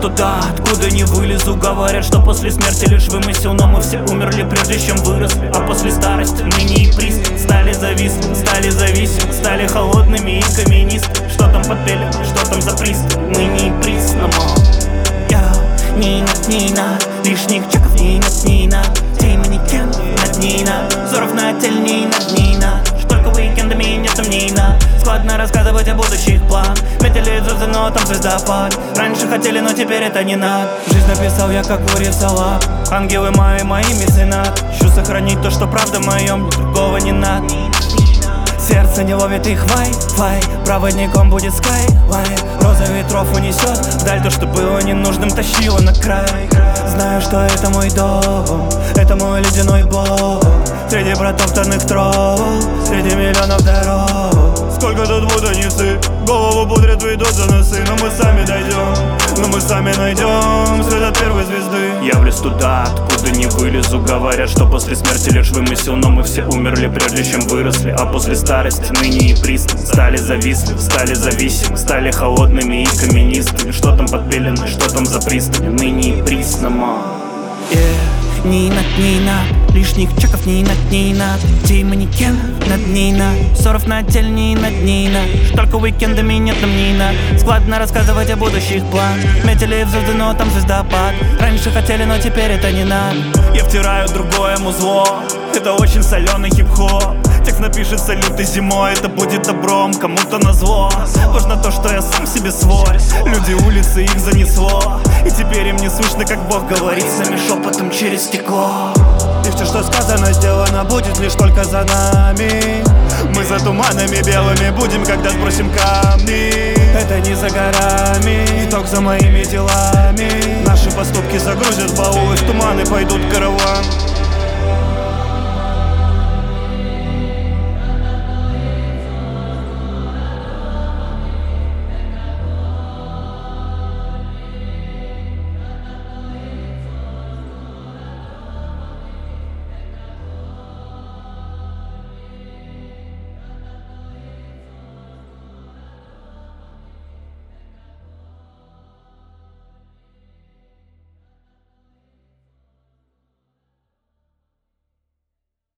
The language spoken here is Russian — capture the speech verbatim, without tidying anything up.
туда, откуда не вылезу. Говорят, что после смерти лишь вымысел, но мы все умерли, прежде чем выросли. А после старости ныне и приз стали зависимы, стали зависимы, стали холодными и каменистыми. Что там под пелем, что там за приз, ныне и приз, но не над, не над, лишних чеков не над, не над. Ты манекен над, не над, взоров на теле не над, не над. Что только уикендами нет там не над. Складно рассказывать о будущих планах. Метили звезды, но там звездопад. Раньше хотели, но теперь это не надо. Жизнь написал я, как вор салат. Ангелы мои, мои меценат. Ищу сохранить то, что правда в моем, другого не надо. Сердце не ловит их Wi-Fi, проводником будет Skylайн. Роза ветров унесет вдаль то, что было ненужным, тащила на край. Знаю, что это мой дом, это мой ледяной бог. Среди протоптанных троп, среди миллионов дорог. Сколько тут путаницы, голову пудрят, выйдут за носы. Но мы сами дойдем, но мы сами найдем свет от первой звезды. Я влез туда, откуда не вылезу. Говорят, что после смерти лишь вымысел, но мы все умерли, прежде чем выросли. А после старости ныне и приз стали зависимы, стали зависимы, стали холодными и каменистыми. Что там под пеленой, что там за пристань, ныне и приз, но yeah. Не над, не над, лишних чеков не над, не над. Ты манекен над, не над, ссоров на теле не над, не над. Только уикендами нет нам не над. Складно рассказывать о будущих планах. Метили в звезды, но там звездопад. Раньше хотели, но теперь это не надо. Я втираю другое музло, это очень соленый хип-хоп. Текст напишется лютой зимой, это будет добром кому-то назло. Важно то, что я сам себе свой. Люди улицы, их занесло. И теперь им не слышно, как Бог говорит с нами шепотом через стекло. И все, что сказано, сделано, будет лишь только за нами. Мы за туманами белыми будем, когда сбросим камни. Это не за горами, итог за моими делами. Наши поступки загрузят баулы в туман и пойдут караван.